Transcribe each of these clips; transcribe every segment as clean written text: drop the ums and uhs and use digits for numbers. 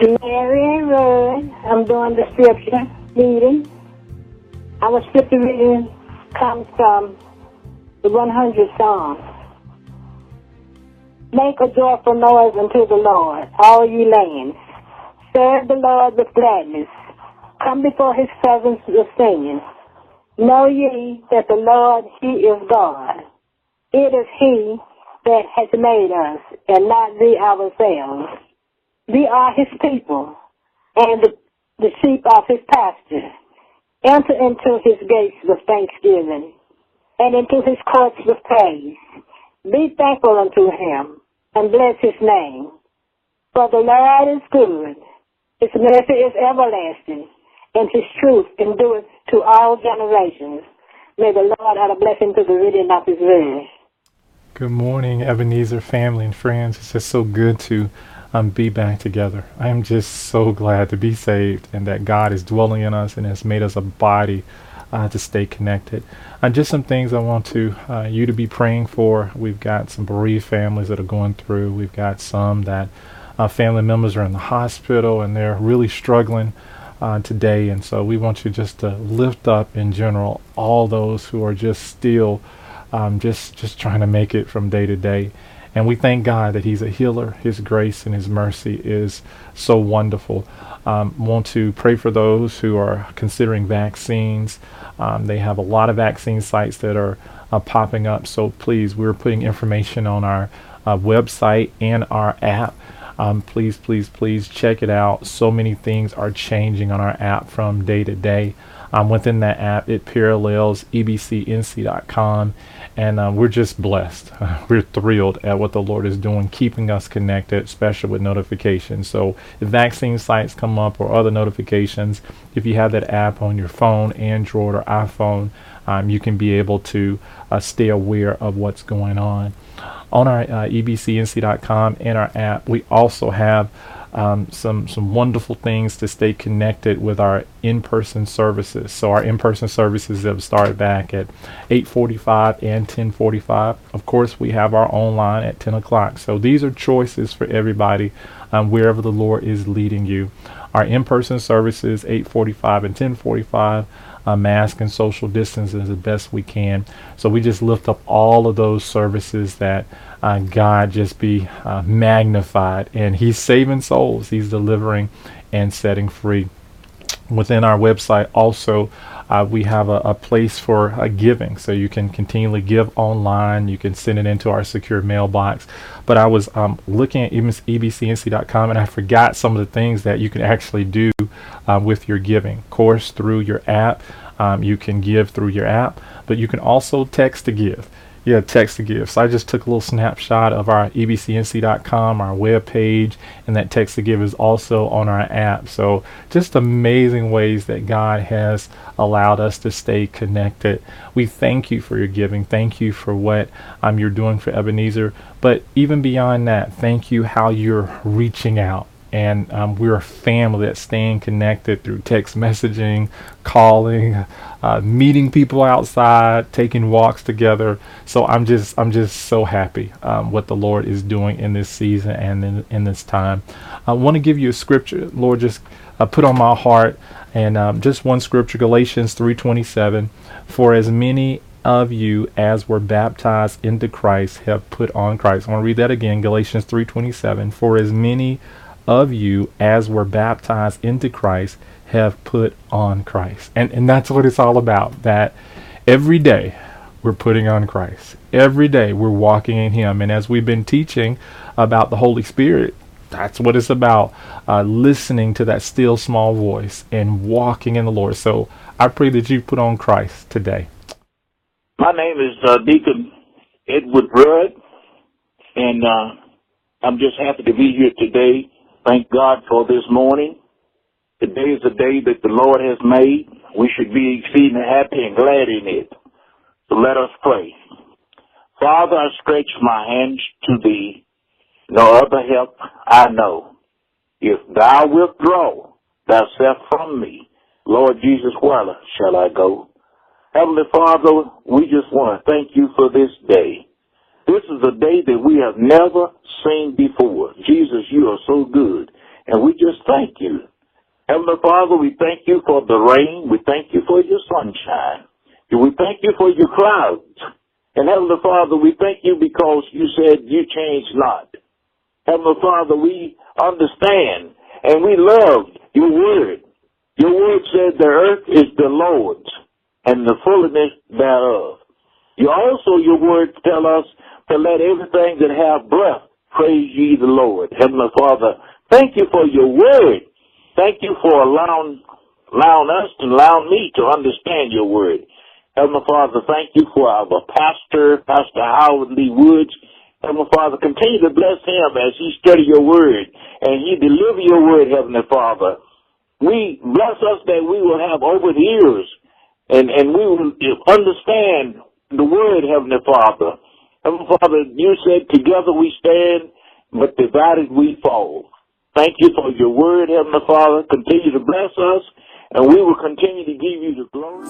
Mary and Rod. I'm doing the scripture reading. Our scripture reading comes from the 100th Psalm. Make a joyful noise unto the Lord, all ye lands. Serve the Lord with gladness. Come before his presence with singing. Know ye that the Lord, he is God. It is he that has made us, and not we ourselves. We are his people, and the sheep of his pasture. Enter into his gates with thanksgiving, and into his courts with praise. Be thankful unto him, and bless his name. For the Lord is good, his mercy is everlasting, and his truth endureth to all generations. May the Lord add a blessing to the reading of his word. Good morning, Ebenezer family and friends. It's just so good to be back together. I am just so glad to be saved and that God is dwelling in us and has made us a body to stay connected. Just some things I want you to be praying for. We've got some bereaved families that are going through. We've got some that family members are in the hospital and they're really struggling today. And so we want you just to lift up in general all those who are just still just trying to make it from day to day. And we thank God that he's a healer. His grace and his mercy is so wonderful. Want to pray for those who are considering vaccines. They have a lot of vaccine sites that are popping up. So please, we're putting information on our website and our app. Please check it out. So many things are changing on our app from day to day. Within that app, it parallels ebcnc.com, and we're just blessed. We're thrilled at what the Lord is doing, keeping us connected, especially with notifications. So if vaccine sites come up or other notifications, if you have that app on your phone, Android or iPhone, you can be able to stay aware of what's going on. On our ebcnc.com and our app, we also have some wonderful things to stay connected with our in-person services. So our in-person services have started back at 8:45 and 10:45. Of course, we have our online at 10 o'clock. So these are choices for everybody wherever the Lord is leading you. Our in-person services, 8:45 and 10:45. Mask and social distance as the best we can. So we just lift up all of those services that God just be magnified, and he's saving souls. He's delivering and setting free. Within our website also, we have a place for giving, so you can continually give online. You can send it into our secure mailbox. But I was looking at ebcnc.com, and I forgot some of the things that you can actually do with your giving. Of course, through your app, you can give through your app, but you can also text to give. Yeah, text to give. So I just took a little snapshot of our ebcnc.com, our web page, and that text to give is also on our app. So just amazing ways that God has allowed us to stay connected. We thank you for your giving. Thank you for what you're doing for Ebenezer. But even beyond that, thank you how you're reaching out. And we're a family that's staying connected through text messaging, calling, meeting people outside, taking walks together. So I'm just so happy what the Lord is doing in this season and in this time. I want to give you a scripture Lord just put on my heart, and just one scripture, Galatians 3:27. For as many of you as were baptized into Christ have put on Christ. I want to read that again, Galatians 3:27. For as many of you as were baptized into Christ have put on Christ. And that's what it's all about, that every day we're putting on Christ. Every day we're walking in him. And as we've been teaching about the Holy Spirit, that's what it's about, listening to that still small voice and walking in the Lord. So I pray that you put on Christ today. My name is Deacon Edward Rudd, and I'm just happy to be here today. Thank God for this morning. Today is a day that the Lord has made. We should be exceeding happy and glad in it. So let us pray. Father, I stretch my hands to thee. No other help I know. If thou wilt draw thyself from me, Lord Jesus, where shall I go? Heavenly Father, we just want to thank you for this day. This is a day that we have never seen before. Jesus, you are so good. And we just thank you. Heavenly Father, we thank you for the rain. We thank you for your sunshine. And we thank you for your clouds. And Heavenly Father, we thank you because you said you change not. Heavenly Father, we understand and we love your word. Your word said the earth is the Lord's and the fullness thereof. You also, your words tell us to let everything that have breath praise ye the Lord. Heavenly Father, thank you for your word. Thank you for allowing us and allowing me to understand your word. Heavenly Father, thank you for our pastor, Pastor Howard Lee Woods. Heavenly Father, continue to bless him as he study your word and he deliver your word, Heavenly Father. We bless us that we will have open ears and we will understand the word, Heavenly Father. Heavenly Father, you said together we stand, but divided we fall. Thank you for your word, Heavenly Father. Continue to bless us, and we will continue to give you the glory.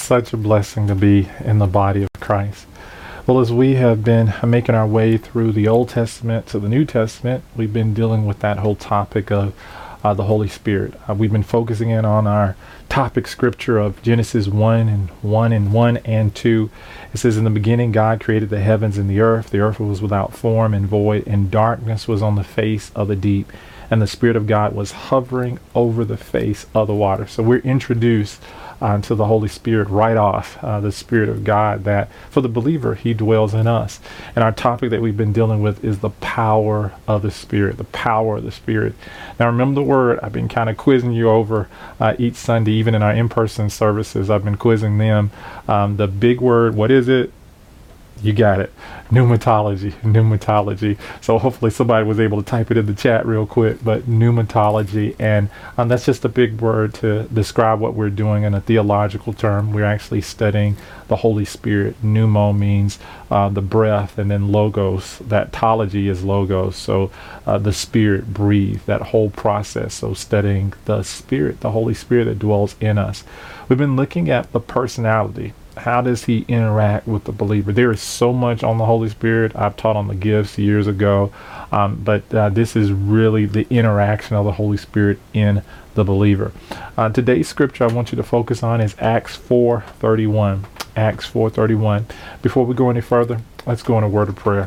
such a blessing to be in the body of Christ. Well, as we have been making our way through the Old Testament to the New Testament, we've been dealing with that whole topic of the Holy Spirit. We've been focusing in on our topic scripture of Genesis 1 and 2. It says, in the beginning, God created the heavens and the earth. The earth was without form and void, and darkness was on the face of the deep. And the Spirit of God was hovering over the face of the water. So we're introduced to the Holy Spirit right off, the Spirit of God, that for the believer, He dwells in us. And our topic that we've been dealing with is the power of the Spirit, the power of the Spirit. Now remember the word, I've been kind of quizzing you over each Sunday, even in our in-person services, I've been quizzing them. The big word, what is it? You got it. Pneumatology. So hopefully somebody was able to type it in the chat real quick, but pneumatology. And that's just a big word to describe what we're doing in a theological term. We're actually studying the Holy Spirit. Pneumo means the breath, and then logos, that tology is logos. So the Spirit, breathe, that whole process. So studying the Spirit, the Holy Spirit that dwells in us. We've been looking at the personality. How does He interact with the believer? There is so much on the Holy Spirit. I've taught on the gifts years ago, but this is really the interaction of the Holy Spirit in the believer. Today's scripture I want you to focus on is Acts 4:31. Acts 4:31. Before we go any further, let's go in a word of prayer.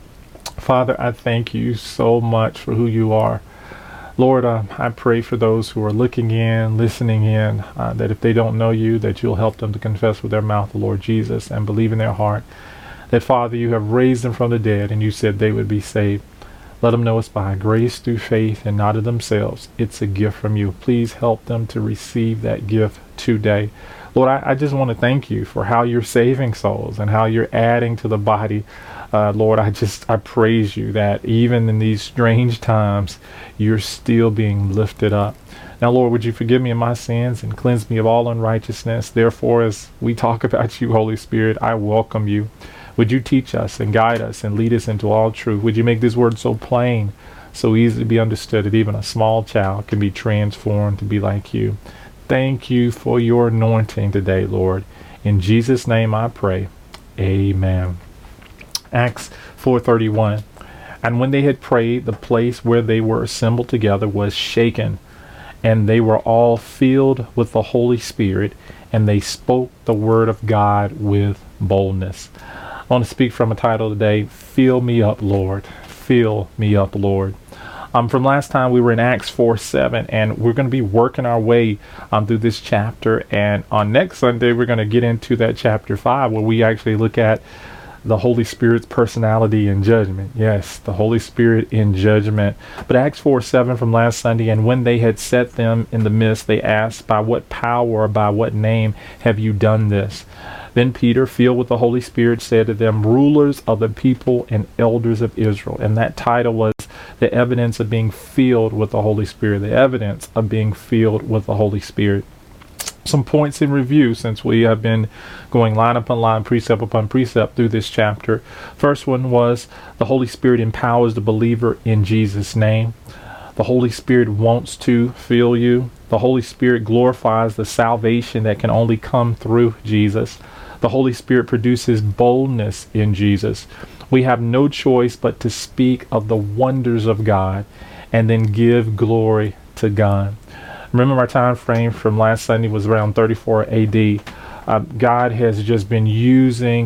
Father, I thank you so much for who you are. Lord, I pray for those who are looking in, listening in, that if they don't know you, that you'll help them to confess with their mouth the Lord Jesus and believe in their heart that, Father, you have raised them from the dead and you said they would be saved. Let them know it's by grace through faith and not of themselves. It's a gift from you. Please help them to receive that gift today. Lord, I just want to thank you for how you're saving souls and how you're adding to the body. Lord, I praise you that even in these strange times, you're still being lifted up. Now, Lord, would you forgive me of my sins and cleanse me of all unrighteousness? Therefore, as we talk about you, Holy Spirit, I welcome you. Would you teach us and guide us and lead us into all truth? Would you make this word so plain, so easy to be understood that even a small child can be transformed to be like you? Thank you for your anointing today, Lord. In Jesus' name I pray. Amen. Acts 4:31. And when they had prayed, the place where they were assembled together was shaken, and they were all filled with the Holy Spirit, and they spoke the word of God with boldness. I want to speak from a title today, Fill Me Up, Lord. Fill me up, Lord. From last time we were in Acts 4:7, and we're going to be working our way through this chapter. And on next Sunday, we're going to get into that chapter 5, where we actually look at the Holy Spirit's personality and judgment. Yes, the Holy Spirit in judgment. But Acts 4:7 from last Sunday, and when they had set them in the midst, they asked, by what power or by what name have you done this? Then Peter, filled with the Holy Spirit, said to them, rulers of the people and elders of Israel. And that title was the evidence of being filled with the Holy Spirit. The evidence of being filled with the Holy Spirit. Some points in review, since we have been going line upon line, precept upon precept through this chapter. First one was the Holy Spirit empowers the believer in Jesus' name. The Holy Spirit wants to fill you. The Holy Spirit glorifies the salvation that can only come through Jesus. The Holy Spirit produces boldness in Jesus. We have no choice but to speak of the wonders of God and then give glory to God. Remember, our time frame from last Sunday was around 34 AD. God has just been using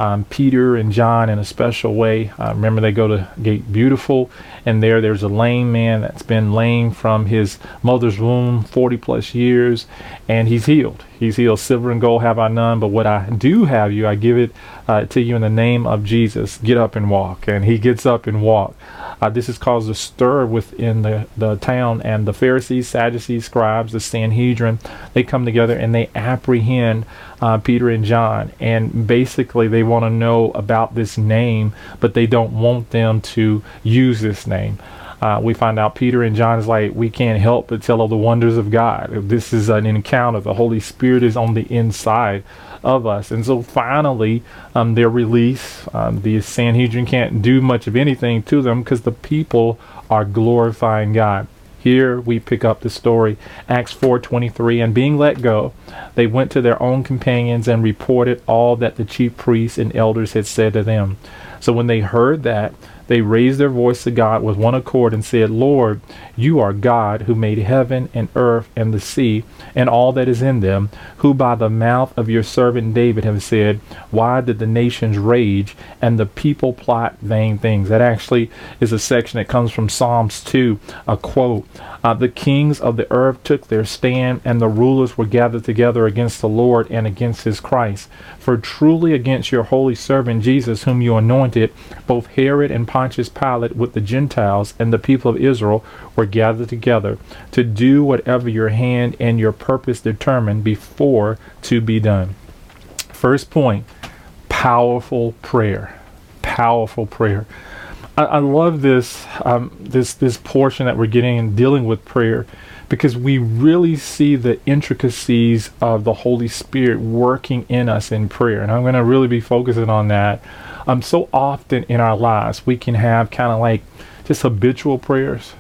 Peter and John in a special way. Remember, they go to Gate Beautiful, and there's a lame man that's been lame from his mother's womb 40 plus years, and he's healed. He's healed. Silver and gold have I none, but what I do have you, I give it to you in the name of Jesus. Get up and walk. And he gets up and walk. This has caused a stir within the town, and the Pharisees, Sadducees, scribes, the Sanhedrin, they come together and they apprehend Peter and John, and basically they want to know about this name, but they don't want them to use this name. We find out Peter and John is like, we can't help but tell of the wonders of God. This is an encounter. The Holy Spirit is on the inside of us. And so finally, they're released. The Sanhedrin can't do much of anything to them because the people are glorifying God. Here we pick up the story, Acts 4:23, and being let go, they went to their own companions and reported all that the chief priests and elders had said to them. So when they heard that, they raised their voice to God with one accord and said, Lord, you are God who made heaven and earth and the sea and all that is in them, who by the mouth of your servant David have said, why did the nations rage and the people plot vain things? That actually is a section that comes from Psalms 2, a quote. The kings of the earth took their stand, and the rulers were gathered together against the Lord and against his Christ. For truly against your holy servant Jesus, whom you anointed, both Herod and Pontius Pilate with the Gentiles and the people of Israel were gathered together to do whatever your hand and your purpose determined before to be done. First point, powerful prayer. Powerful prayer. I love this this portion that we're getting and dealing with prayer, because we really see the intricacies of the Holy Spirit working in us in prayer. And I'm going to really be focusing on that. So often in our lives, we can have kind of like just habitual prayers.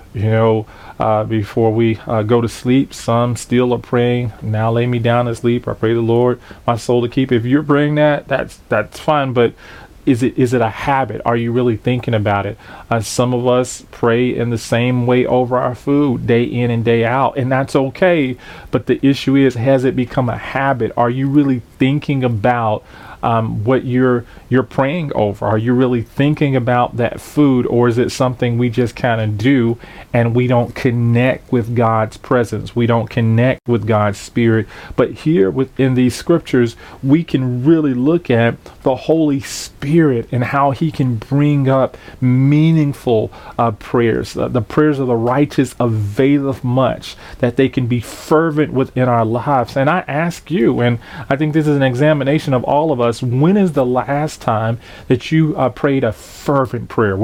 Before we go to sleep, some still are praying, now lay me down to sleep. I pray the Lord my soul to keep. If you're praying that, that's fine. But is it a habit? Are you really thinking about it? Some of us pray in the same way over our food day in and day out, and that's okay. But the issue is, has it become a habit? Are you really thinking about what you're praying over? Are you really thinking about that food, or is it something we just kind of do and we don't connect with God's presence? We don't connect with God's Spirit. But here within these scriptures, we can really look at the Holy Spirit and how he can bring up meaningful prayers. The prayers of the righteous availeth much, that they can be fervent within our lives. And I ask you, and I think this is an examination of all of us, when is the last time that you prayed a fervent prayer,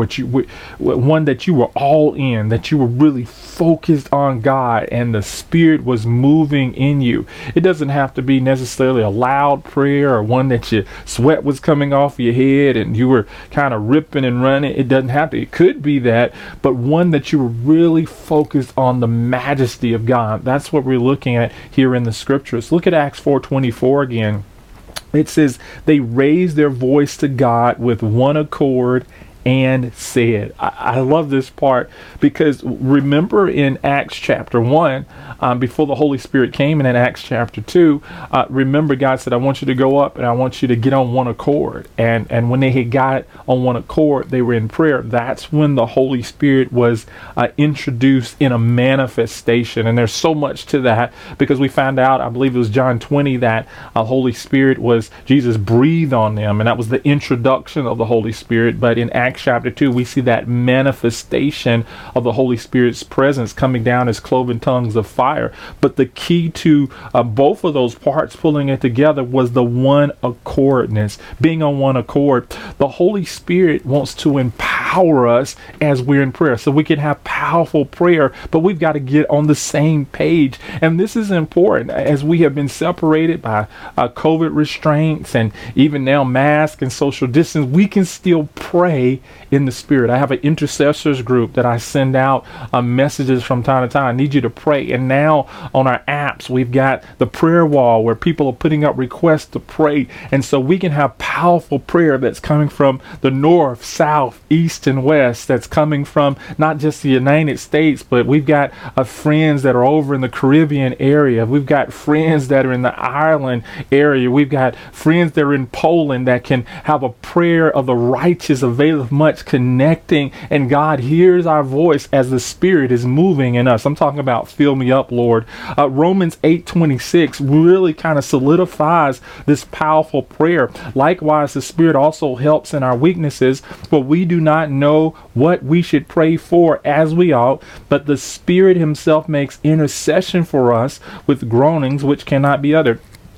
one that you were all in, that you were really focused on God and the Spirit was moving in you? It doesn't have to be necessarily a loud prayer or one that your sweat was coming off your head and you were kind of ripping and running. It doesn't have to. It could be that, but one that you were really focused on the majesty of God. That's what we're looking at here in the scriptures. Look at Acts 4:24 again. It says, they raised their voice to God with one accord and said. I love this part, because remember in Acts chapter 1, before the Holy Spirit came, and in Acts chapter 2, remember God said, I want you to go up and I want you to get on one accord. And when they had got on one accord, they were in prayer. That's when the Holy Spirit was introduced in a manifestation. And there's so much to that, because we found out, I believe it was John 20, that Holy Spirit was, Jesus breathed on them, and that was the introduction of the Holy Spirit. But in Acts chapter 2, we see that manifestation of the Holy Spirit's presence coming down as cloven tongues of fire. But the key to both of those parts pulling it together was the one accordness, being on one accord. The Holy Spirit wants to empower us as we're in prayer, so we can have powerful prayer, but we've got to get on the same page. And this is important as we have been separated by COVID restraints and even now mask and social distance. We can still pray in the Spirit. I have an intercessors group that I send out messages from time to time. I need you to pray. And now on our apps, we've got the prayer wall where people are putting up requests to pray. And so we can have powerful prayer that's coming from the north, south, east, and west, that's coming from not just the United States, but we've got friends that are over in the Caribbean area. We've got friends that are in the Ireland area. We've got friends that are in Poland that can have a prayer of the righteous availeth much, connecting, and God hears our voice as the Spirit is moving in us. I'm talking about fill me up, Lord. Romans 8:26 really kind of solidifies this powerful prayer. Likewise, the Spirit also helps in our weaknesses, for we do not know what we should pray for as we ought, but the Spirit himself makes intercession for us with groanings which cannot be uttered.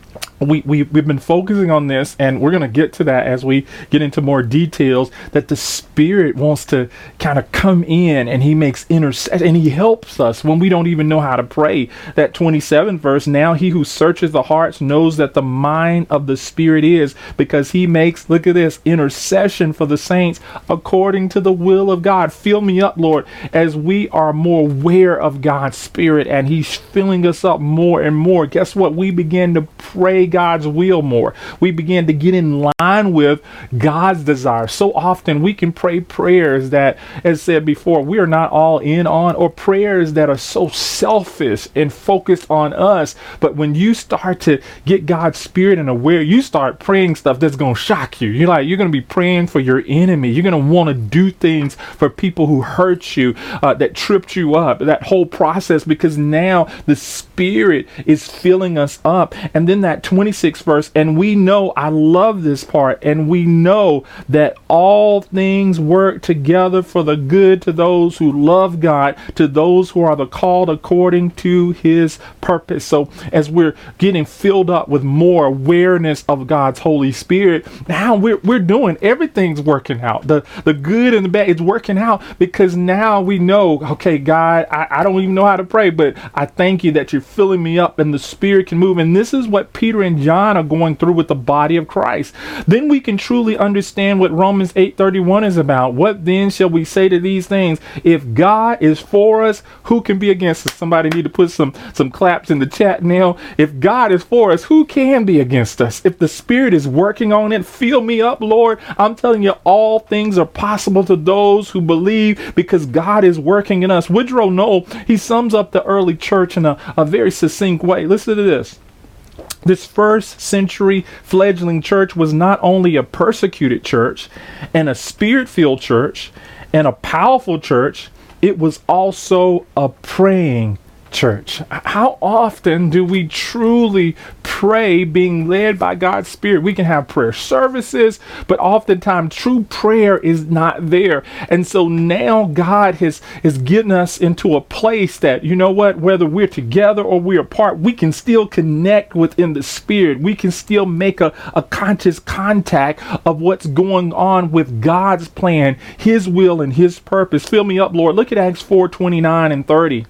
we've been focusing on this, and we're going to get to that as we get into more details, that the Spirit wants to kind of come in, and he makes intercession, and he helps us when we don't even know how to pray. That 27th verse, now he who searches the hearts knows that the mind of the Spirit is, because he makes, look at this, intercession for the saints according to the will of God. Fill me up, Lord, as we are more aware of God's Spirit, and he's filling us up more and more. Guess what? We begin to pray God's will more. We begin to get in line with God's desire. So often we can pray prayers that, as said before, we are not all in on, or prayers that are so selfish and focused on us. But when you start to get God's Spirit and aware, you start praying stuff that's going to shock you. You're going to be praying for your enemy. You're going to want to do things for people who hurt you, that tripped you up, that whole process, because now the Spirit is filling us up. And then that 26th verse, and we know, I love this part, and we know that all things work together for the good to those who love God, to those who are the called according to his purpose. So as we're getting filled up with more awareness of God's Holy Spirit, now we're doing, everything's working out. The good and the bad, it's working out, because now we know, okay, God, I don't even know how to pray, but I thank you that you're filling me up and the Spirit can move. And this is what Peter and John are going through with the body of Christ. Then we can truly understand what Romans 8:31 is about. What then shall we say to these things? If God is for us, who can be against us? Somebody need to put some claps in the chat now. If God is for us, who can be against us? If the Spirit is working on it, fill me up, Lord. I'm telling you, all things are possible to those who believe, because God is working in us. Woodrow Knoll, he sums up the early church in a very succinct way. Listen to this. This first century fledgling church was not only a persecuted church and a Spirit-filled church and a powerful church, it was also a praying church. How often do we truly pray being led by God's Spirit? We can have prayer services, but oftentimes true prayer is not there. And so now God is getting us into a place that, you know what, whether we're together or we're apart, we can still connect within the Spirit. We can still make a conscious contact of what's going on with God's plan, his will, and his purpose. Fill me up, Lord. Look at Acts 4:29 and 30.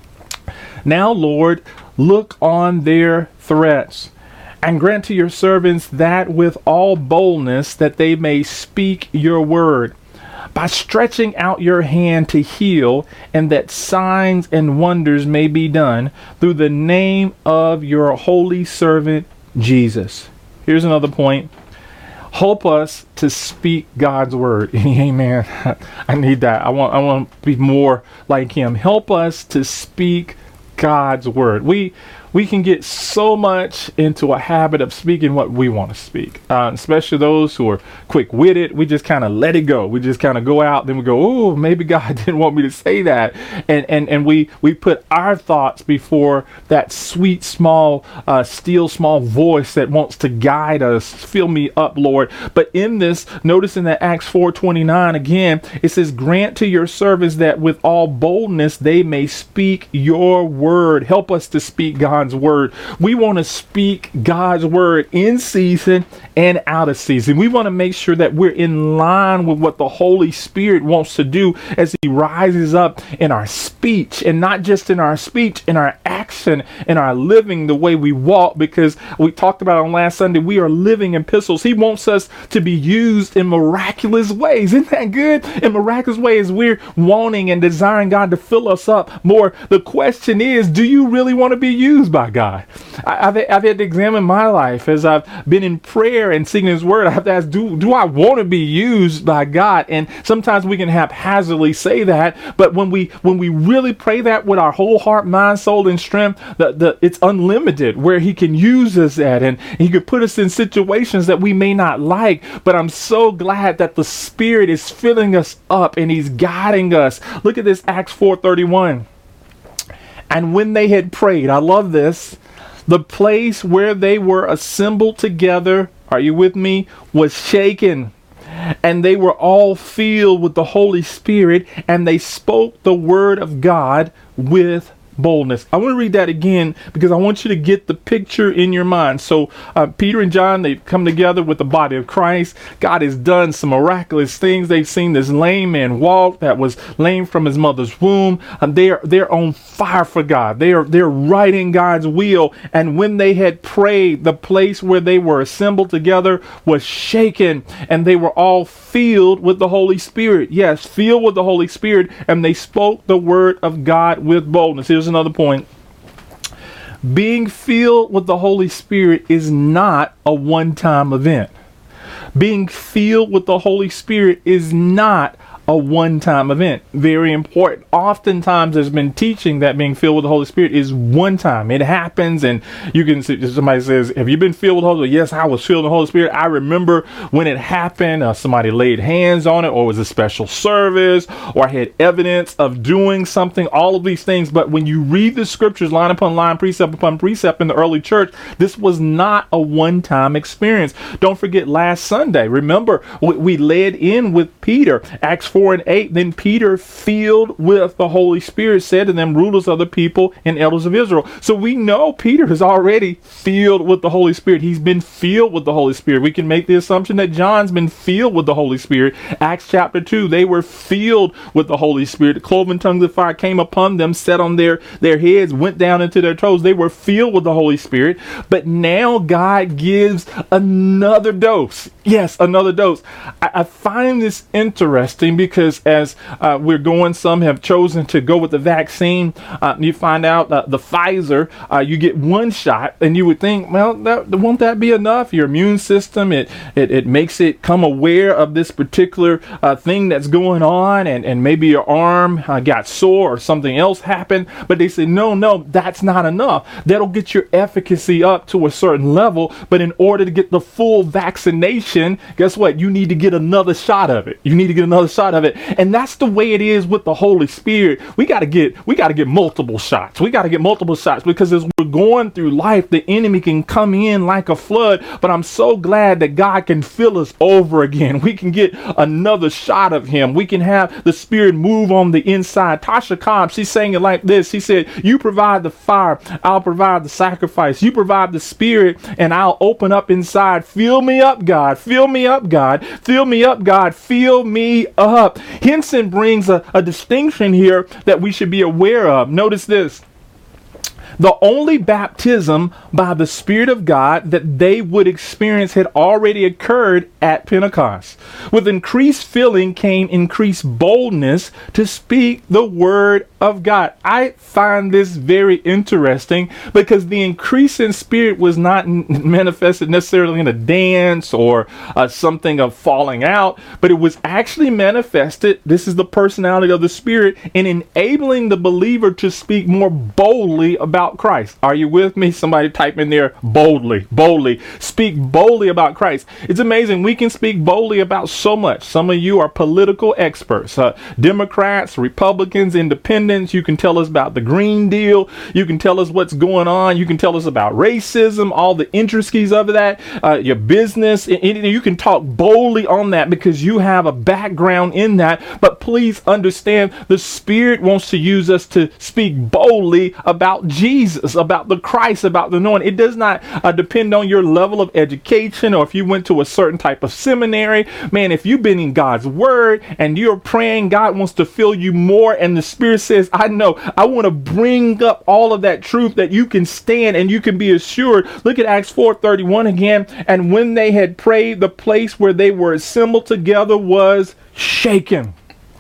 Now, Lord, look on their threats, and grant to your servants that with all boldness that they may speak your word, by stretching out your hand to heal, and that signs and wonders may be done through the name of your holy servant Jesus. Here's another point. Help us to speak God's word. Amen. I need that. I want to be more like him. Help us to speak God's word. We can get so much into a habit of speaking what we want to speak, especially those who are quick-witted. We just kind of let it go. We just kind of go out, then we go, oh, maybe God didn't want me to say that. And we put our thoughts before that sweet, small, still small voice that wants to guide us. Fill me up, Lord. But in this, notice in that Acts 4:29 again, it says, grant to your servants that with all boldness they may speak your word. Help us to speak God's word. We want to speak God's word in season and out of season. We want to make sure that we're in line with what the Holy Spirit wants to do as he rises up in our speech, and not just in our speech, in our action, in our living, the way we walk, because we talked about on last Sunday, we are living epistles. He wants us to be used in miraculous ways. Isn't that good? In miraculous ways, we're wanting and desiring God to fill us up more. The question is, do you really want to be used by God? I've had to examine my life as I've been in prayer and singing his word. I have to ask, do I want to be used by God? And sometimes we can haphazardly say that, but when we really pray that with our whole heart, mind, soul, and strength, it's unlimited where he can use us at, and he could put us in situations that we may not like. But I'm so glad that the Spirit is filling us up and he's guiding us. Look at this, Acts 4:31. And when they had prayed, I love this, the place where they were assembled together, are you with me, was shaken. And they were all filled with the Holy Spirit, and they spoke the word of God with boldness. I want to read that again because I want you to get the picture in your mind. So Peter and John, they come together with the body of Christ. God has done some miraculous things. They've seen this lame man walk that was lame from his mother's womb. They're on fire for God. They're right in God's will. And when they had prayed, the place where they were assembled together was shaken, and they were all filled with the Holy Spirit. Yes, filled with the Holy Spirit, and they spoke the word of God with boldness. Here's another point. Being filled with the Holy Spirit is not a one-time event. Being filled with the Holy Spirit is not a one-time event. Very important. Oftentimes there's been teaching that being filled with the Holy Spirit is one time. It happens, and you can see, somebody says, have you been filled with the Holy Spirit? Yes, I was filled with the Holy Spirit. I remember when it happened, somebody laid hands on it, or it was a special service, or I had evidence of doing something, all of these things. But when you read the scriptures line upon line, precept upon precept in the early church, this was not a one-time experience. Don't forget last Sunday, remember, we led in with Peter, Acts 4:8, then Peter, filled with the Holy Spirit, said to them, rulers of the people and elders of Israel. So we know Peter is already filled with the Holy Spirit. He's been filled with the Holy Spirit. We can make the assumption that John's been filled with the Holy Spirit. Acts chapter 2, they were filled with the Holy Spirit. The cloven tongues of fire came upon them, set on their heads, went down into their toes. They were filled with the Holy Spirit. But now God gives another dose. Yes, another dose. I find this interesting because as we're going, some have chosen to go with the vaccine. You find out the Pfizer, you get one shot, and you would think, well, won't that be enough? Your immune system, it makes it come aware of this particular thing that's going on, and maybe your arm got sore or something else happened. But they say, no, that's not enough. That'll get your efficacy up to a certain level, but in order to get the full vaccination, guess what? You need to get another shot of it. You need to get another shot of it. And that's the way it is with the Holy Spirit. We got to get multiple shots. We got to get multiple shots, because as we're going through life, the enemy can come in like a flood. But I'm so glad that God can fill us over again. We can get another shot of him. We can have the Spirit move on the inside. Tasha Cobb, she's saying it like this. She said, you provide the fire, I'll provide the sacrifice. You provide the Spirit, and I'll open up inside. Fill me up, God. Fill me up, God. Fill me up, God. Fill me up. Henson brings a distinction here that we should be aware of. Notice this. The only baptism by the Spirit of God that they would experience had already occurred at Pentecost. With increased filling came increased boldness to speak the word of God. I find this very interesting because the increase in spirit was not manifested necessarily in a dance or something of falling out, but it was actually manifested, this is the personality of the Spirit, in enabling the believer to speak more boldly about Christ. Are you with me? Somebody type in there, boldly. Speak boldly about Christ. It's amazing. We can speak boldly about so much. Some of you are political experts, Democrats, Republicans, independents. You can tell us about the Green Deal. You can tell us what's going on. You can tell us about racism, all the intricacies of that, your business. You can talk boldly on that because you have a background in that. But please understand, the Spirit wants to use us to speak boldly about Jesus, about the Christ, about the knowing. It does not depend on your level of education or if you went to a certain type of seminary. Man, if you've been in God's word and you're praying, God wants to fill you more, and the Spirit says, I know, I want to bring up all of that truth that you can stand and you can be assured. Look at Acts 4:31 again. And when they had prayed, the place where they were assembled together was shaken.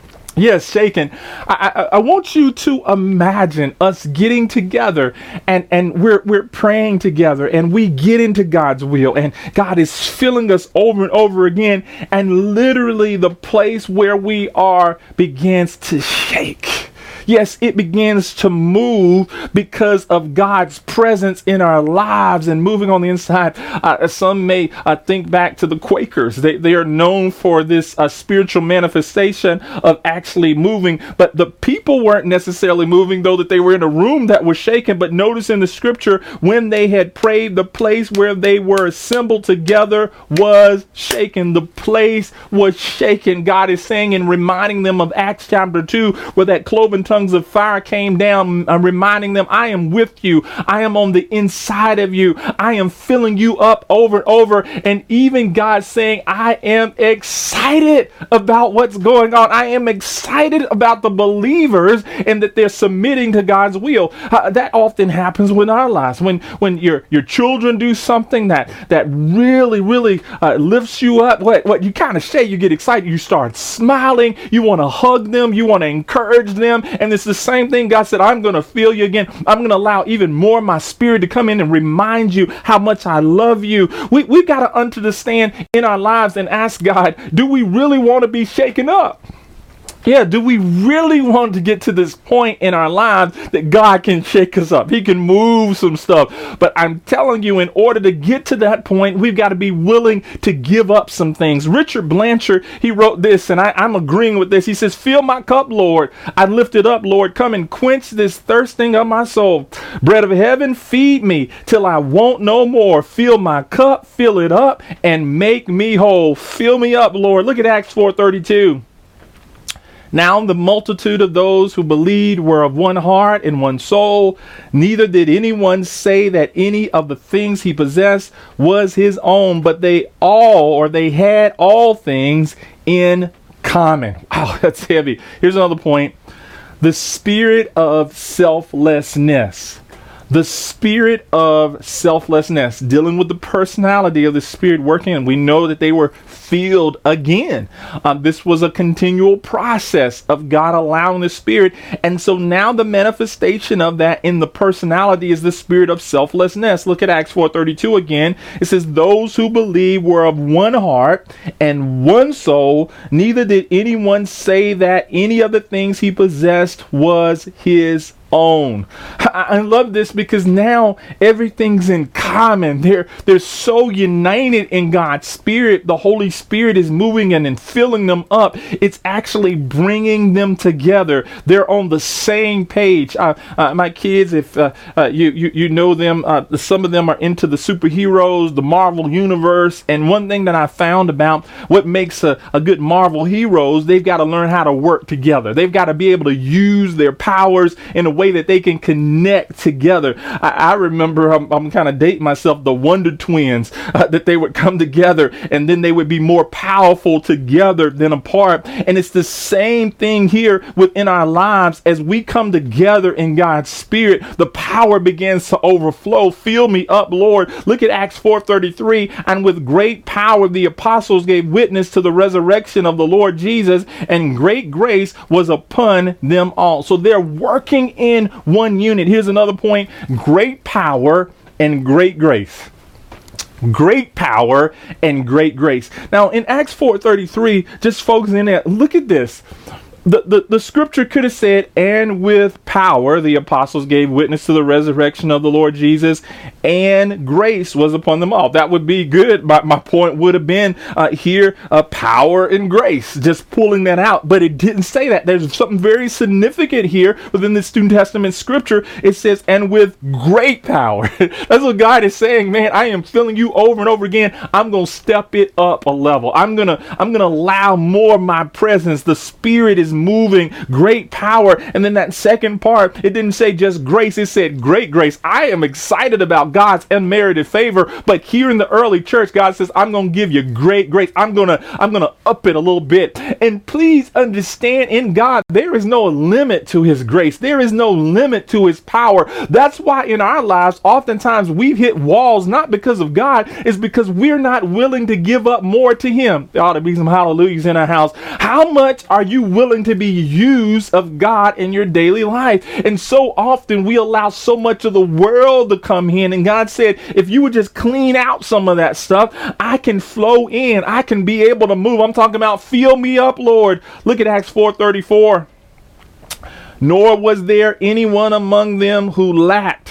Yes, shaken. I want you to imagine us getting together and we're praying together and we get into God's will and God is filling us over and over again, and literally the place where we are begins to shake. Yes, it begins to move because of God's presence in our lives and moving on the inside. Some may think back to the Quakers. They are known for this spiritual manifestation of actually moving, but the people weren't necessarily moving, though that they were in a room that was shaken. But notice in the scripture, when they had prayed, the place where they were assembled together was shaken. The place was shaken. God is saying and reminding them of Acts chapter 2, where that cloven tongues of fire came down, reminding them, I am with you. I am on the inside of you. I am filling you up over and over. And even God saying, I am excited about what's going on. I am excited about the believers and that they're submitting to God's will. That often happens in our lives. When your children do something that really lifts you up, what you kind of say, you get excited, you start smiling, you want to hug them, you want to encourage them. And it's the same thing. God said, I'm going to feel you again. I'm going to allow even more of my spirit to come in and remind you how much I love you. We've got to understand in our lives and ask God, do we really want to be shaken up? Yeah, do we really want to get to this point in our lives that God can shake us up? He can move some stuff. But I'm telling you, in order to get to that point, we've got to be willing to give up some things. Richard Blanchard, he wrote this, and I'm agreeing with this. He says, fill my cup, Lord. I lift it up, Lord. Come and quench this thirsting of my soul. Bread of heaven, feed me till I want no more. Fill my cup, fill it up, and make me whole. Fill me up, Lord. Look at Acts 4:32. Now the multitude of those who believed were of one heart and one soul. Neither did anyone say that any of the things he possessed was his own, but they had all things in common. Wow, that's heavy. Here's another point. The spirit of selflessness. The spirit of selflessness, dealing with the personality of the Spirit working. And we know that they were filled again. This was a continual process of God allowing the Spirit. And so now the manifestation of that in the personality is the spirit of selflessness. Look at Acts 4:32 again. It says, those who believe were of one heart and one soul. Neither did anyone say that any of the things he possessed was his own. I love this because now everything's in common. They're so united in God's Spirit. The Holy Spirit is moving and filling them up. It's actually bringing them together. They're on the same page. My kids, if you know them, some of them are into the superheroes, the Marvel universe. And one thing that I found about what makes a good Marvel heroes, they've got to learn how to work together. They've got to be able to use their powers in a way that they can connect together. I remember, I'm kind of dating myself, the Wonder Twins, that they would come together and then they would be more powerful together than apart. And it's the same thing here within our lives. As we come together in God's Spirit, the power begins to overflow. Fill me up, Lord. Look at Acts 4:33. And with great power, the apostles gave witness to the resurrection of the Lord Jesus, and great grace was upon them all. So they're working in one unit. Here's another point. Great power and great grace. Great power and great grace. Now in Acts 4:33, just focusing there, look at this. The scripture could have said, and with power the apostles gave witness to the resurrection of the Lord Jesus, and grace was upon them all. That would be good. My point would have been here, power and grace, just pulling that out. But it didn't say that. There's something very significant here within this New Testament scripture. It says, and with great power. That's what God is saying, man. I am filling you over and over again. I'm going to step it up a level. I'm going to allow more of my presence. The Spirit is moving, great power. And then that second part, it didn't say just grace, it said great grace. I am excited about God's unmerited favor, but here in the early church, God says, I'm going to give you great grace. I'm going to up it a little bit. And please understand, in God, there is no limit to his grace. There is no limit to his power. That's why in our lives, oftentimes we've hit walls, not because of God, it's because we're not willing to give up more to him. There ought to be some hallelujahs in our house. How much are you willing to be used of God in your daily life? And so often we allow so much of the world to come in, and God said, if you would just clean out some of that stuff, I can flow in. I can be able to move. I'm talking about fill me up, Lord. Look at Acts 4:34. Nor was there anyone among them who lacked,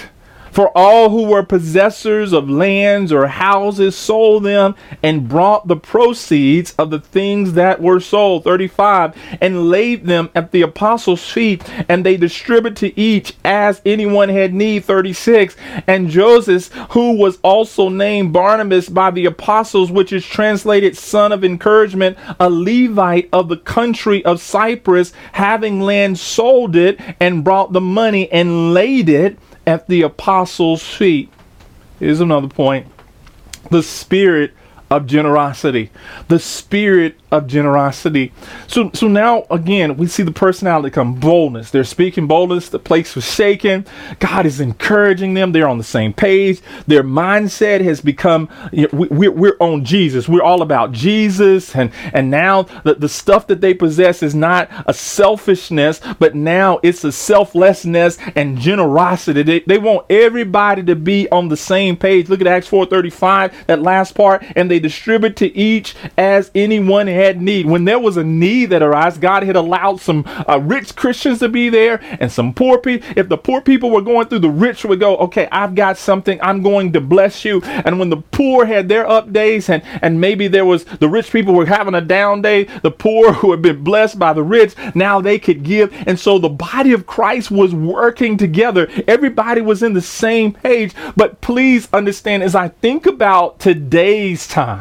For all who were possessors of lands or houses sold them and brought the proceeds of the things that were sold, 35, and laid them at the apostles' feet, and they distributed to each as anyone had need, 36. And Joseph, who was also named Barnabas by the apostles, which is translated son of encouragement, a Levite of the country of Cyprus, having land, sold it and brought the money and laid it at the apostles' feet. Here's another point. The spirit of generosity. The spirit of generosity. So now again, we see the personality come. Boldness. They're speaking boldness. The place was shaken. God is encouraging them. They're on the same page. Their mindset has become, we're on Jesus. We're all about Jesus. And now the stuff that they possess is not a selfishness, but now it's a selflessness and generosity. They want everybody to be on the same page. Look at Acts 4:35, that last part. And they distribute to each as anyone had need. When there was a need that arose, God had allowed some rich Christians to be there and some poor people. If the poor people were going through, the rich would go, okay, I've got something, I'm going to bless you. And when the poor had their up days and maybe there was, the rich people were having a down day, the poor who had been blessed by the rich, now they could give. And so the body of Christ was working together. Everybody was in the same page. But please understand, as I think about today's time,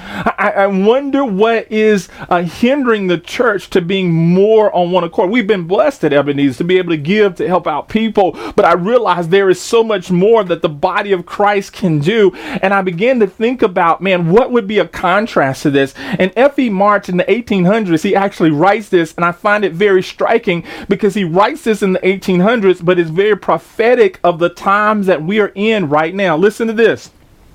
I wonder what is hindering the church to being more on one accord. We've been blessed at Ebenezer to be able to give, to help out people, but I realize there is so much more that the body of Christ can do. And I began to think about, man, what would be a contrast to this? And F.E. March in the 1800s, he actually writes this, and I find it very striking because he writes this in the 1800s, but it's very prophetic of the times that we are in right now. Listen to this.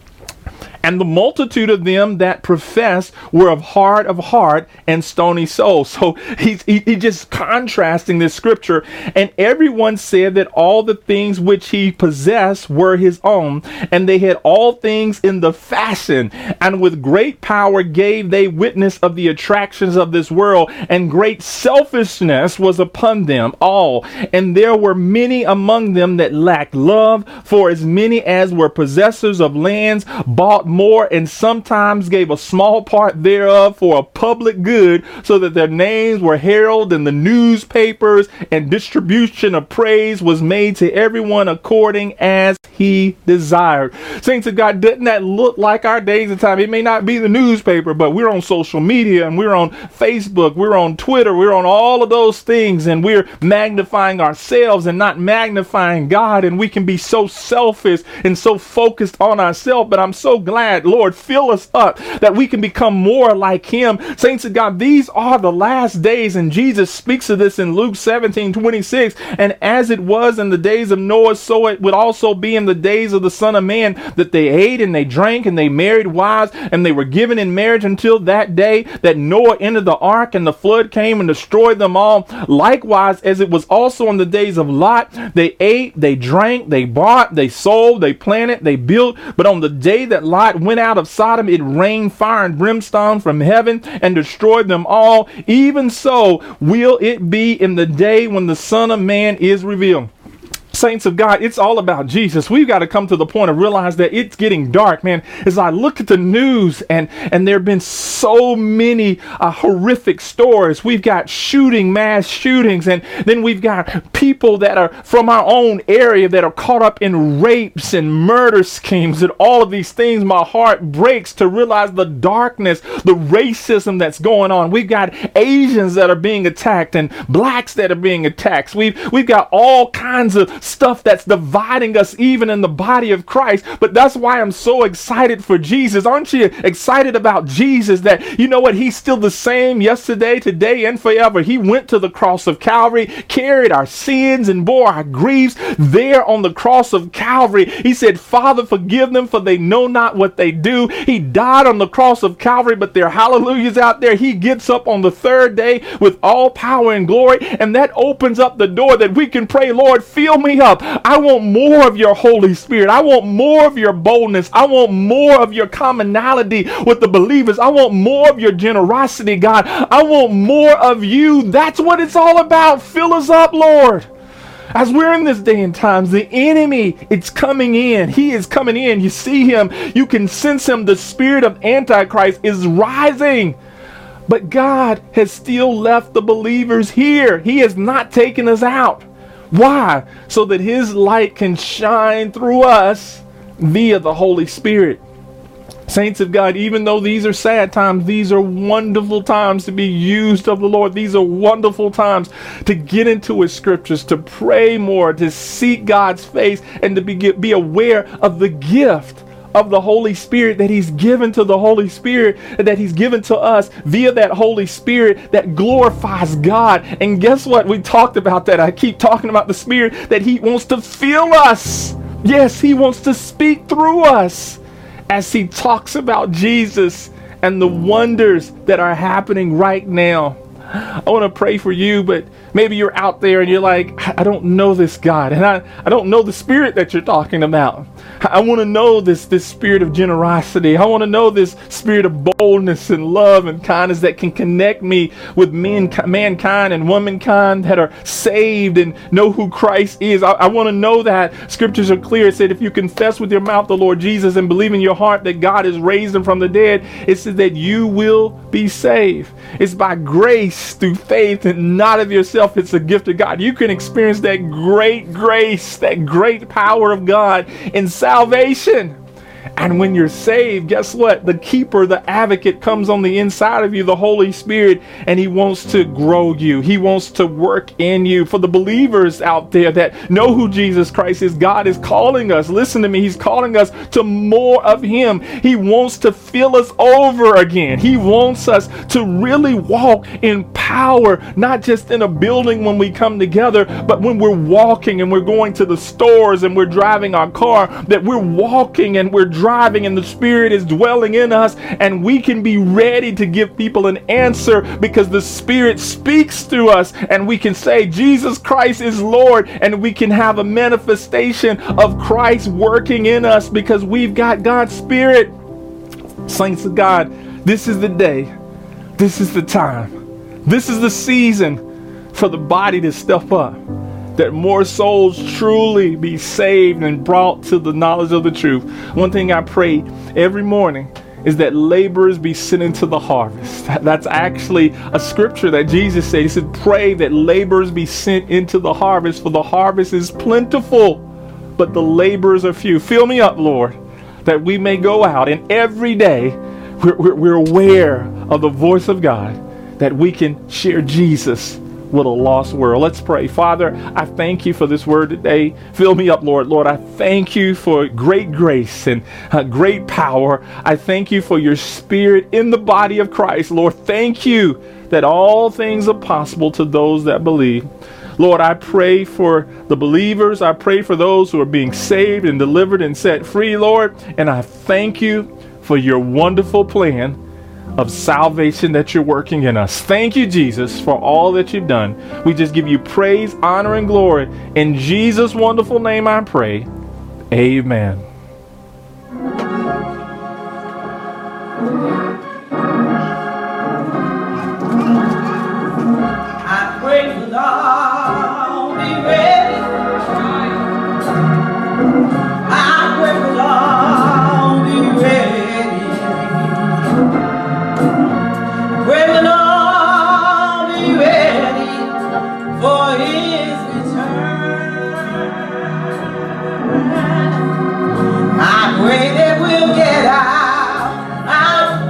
And the multitude of them that professed were of hard of heart and stony soul. So he's just contrasting this scripture. And everyone said that all the things which he possessed were his own, and they had all things in the fashion. And with great power gave they witness of the attractions of this world, and great selfishness was upon them all. And there were many among them that lacked love, for as many as were possessors of lands bought more, and sometimes gave a small part thereof for a public good, so that their names were heralded in the newspapers, and distribution of praise was made to everyone according as he desired. Saints of God, doesn't that look like our days and time? It may not be the newspaper, but we're on social media, and we're on Facebook, we're on Twitter, we're on all of those things, and we're magnifying ourselves and not magnifying God. And we can be so selfish and so focused on ourselves, but I'm so glad, Lord, fill us up that we can become more like him. Saints of God, these are the last days, and Jesus speaks of this in Luke 17:26. And as it was in the days of Noah, so it would also be in the days of the Son of Man, that they ate and they drank and they married wives, and they were given in marriage until that day that Noah entered the ark, and the flood came and destroyed them all. Likewise, as it was also in the days of Lot, they ate, they drank, they bought, they sold, they planted, they built. But on the day that Lot went out of Sodom, it rained fire and brimstone from heaven and destroyed them all. Even so will it be in the day when the Son of Man is revealed. Saints of God, it's all about Jesus. We've got to come to the point of realize that it's getting dark, man. As I look at the news, and there have been so many horrific stories. We've got mass shootings, and then we've got people that are from our own area that are caught up in rapes and murder schemes and all of these things. My heart breaks to realize the darkness, the racism that's going on. We've got Asians that are being attacked and blacks that are being attacked. We've got all kinds of stuff that's dividing us even in the body of Christ. But that's why I'm so excited for Jesus. Aren't you excited about Jesus? That, you know what, he's still the same yesterday, today, and forever. He went to the cross of Calvary, carried our sins and bore our griefs. There on the cross of Calvary, he said, Father, forgive them, for they know not what they do. He died on the cross of Calvary, but there are hallelujahs out there. He gets up on the third day with all power and glory, and that opens up the door that we can pray, Lord, fill me up. I want more of your Holy Spirit. I want more of your boldness. I want more of your commonality with the believers. I want more of your generosity, God. I want more of you. That's what it's all about. Fill us up, Lord. As we're in this day and times, the enemy, it's coming in. He is coming in. You see him. You can sense him. The spirit of Antichrist is rising. But God has still left the believers here. He has not taken us out. Why? So that his light can shine through us via the Holy Spirit. Saints of God, even though these are sad times, these are wonderful times to be used of the Lord. These are wonderful times to get into his scriptures, to pray more, to seek God's face, and to be aware of the gift of the Holy Spirit that he's given to the Holy Spirit, that he's given to us via that Holy Spirit that glorifies God. And guess what? We talked about that. I keep talking about the Spirit, that he wants to fill us. Yes, he wants to speak through us as he talks about Jesus and the wonders that are happening right now. I want to pray for you, but maybe you're out there and you're like, I don't know this God, and I don't know the Spirit that you're talking about. I want to know this spirit of generosity. I want to know this spirit of boldness and love and kindness that can connect me with mankind and womankind that are saved and know who Christ is. I want to know that. Scriptures are clear. It said if you confess with your mouth the Lord Jesus and believe in your heart that God has raised him from the dead, it says that you will be saved. It's by grace through faith and not of yourself. It's a gift of God. You can experience that great grace, that great power of God in salvation. And when you're saved, guess what? The keeper, the advocate comes on the inside of you, the Holy Spirit, and he wants to grow you. He wants to work in you. For the believers out there that know who Jesus Christ is, God is calling us. Listen to me. He's calling us to more of him. He wants to fill us over again. He wants us to really walk in power, not just in a building when we come together, but when we're walking and we're going to the stores and we're driving our car, that we're walking and we're driving and the Spirit is dwelling in us, and we can be ready to give people an answer because the Spirit speaks through us, and we can say Jesus Christ is Lord, and we can have a manifestation of Christ working in us because we've got God's Spirit. Saints of God, this is the day, this is the time, this is the season for the body to step up, that more souls truly be saved and brought to the knowledge of the truth. One thing I pray every morning is that laborers be sent into the harvest. That's actually a scripture that Jesus said. He said, pray that laborers be sent into the harvest, for the harvest is plentiful, but the laborers are few. Fill me up, Lord, that we may go out and every day we're aware of the voice of God, that we can share Jesus with a lost world. Let's pray. Father, I thank you for this word today. Fill me up, Lord. Lord, I thank you for great grace and great power. I thank you for your Spirit in the body of Christ. Lord, thank you that all things are possible to those that believe. Lord, I pray for the believers. I pray for those who are being saved and delivered and set free, Lord. And I thank you for your wonderful plan of salvation that you're working in us. Thank you, Jesus, for all that you've done. We just give you praise, honor, and glory. In Jesus' wonderful name I pray. Amen. I pray for Lord, be ready. I pray for Lord, be ready. Pray the Lord be ready for his return. I pray that we'll get out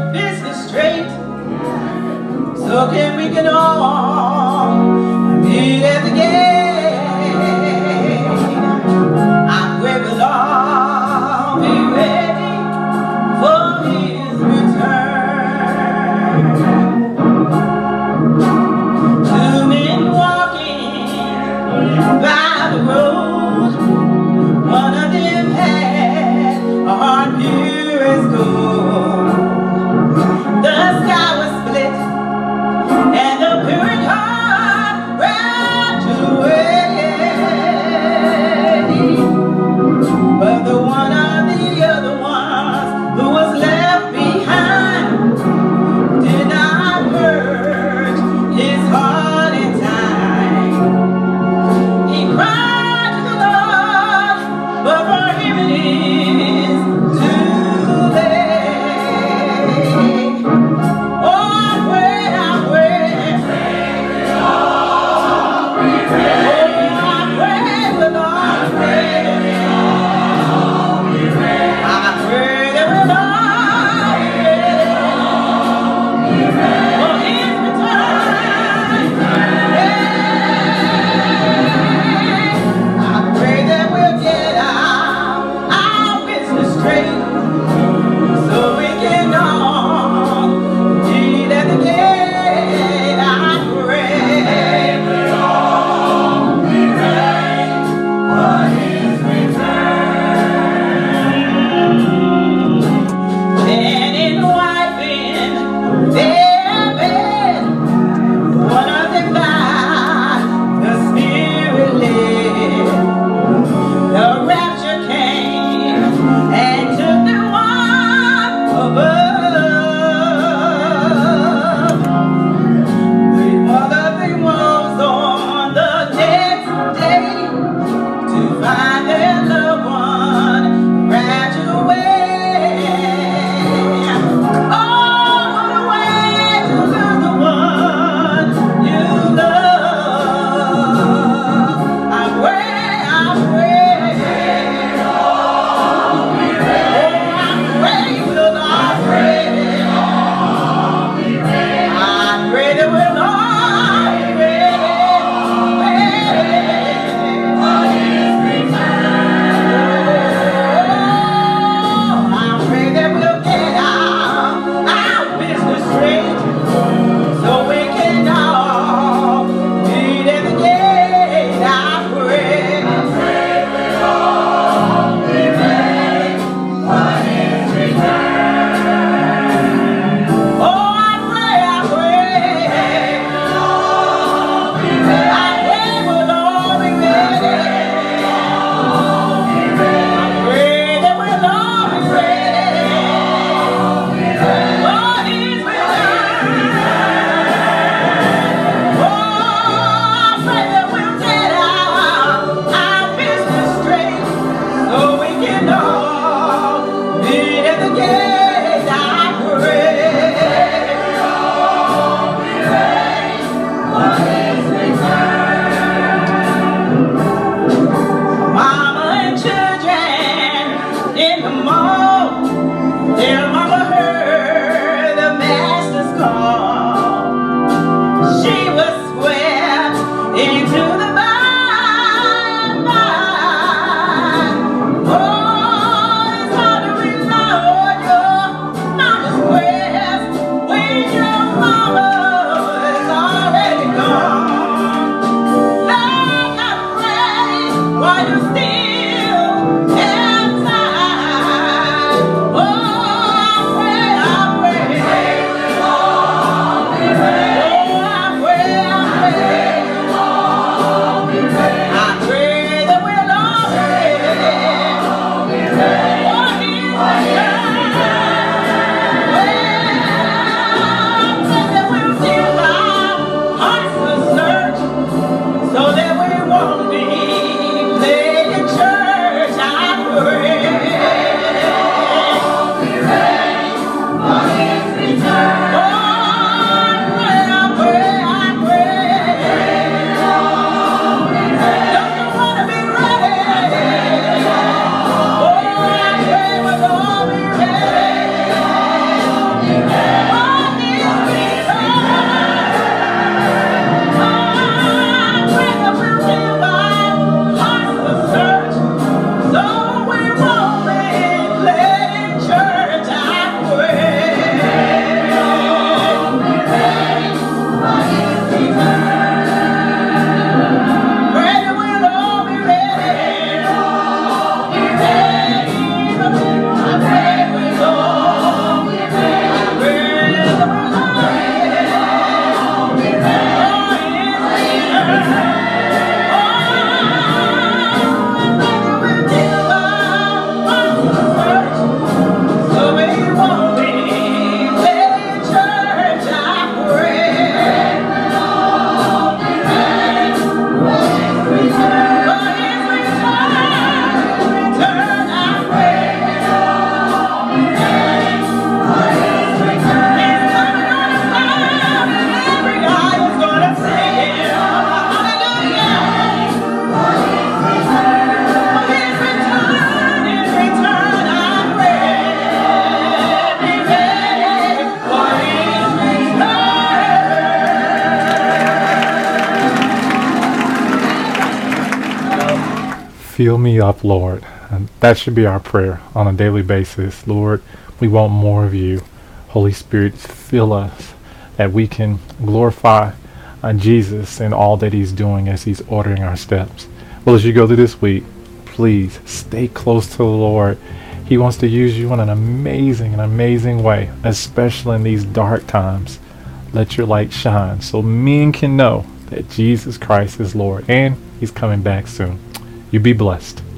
fill me up, Lord. And that should be our prayer on a daily basis. Lord, we want more of you. Holy Spirit, fill us that we can glorify Jesus in all that he's doing as he's ordering our steps. Well, as you go through this week, please stay close to the Lord. He wants to use you in an amazing way, especially in these dark times. Let your light shine so men can know that Jesus Christ is Lord and he's coming back soon. You be blessed.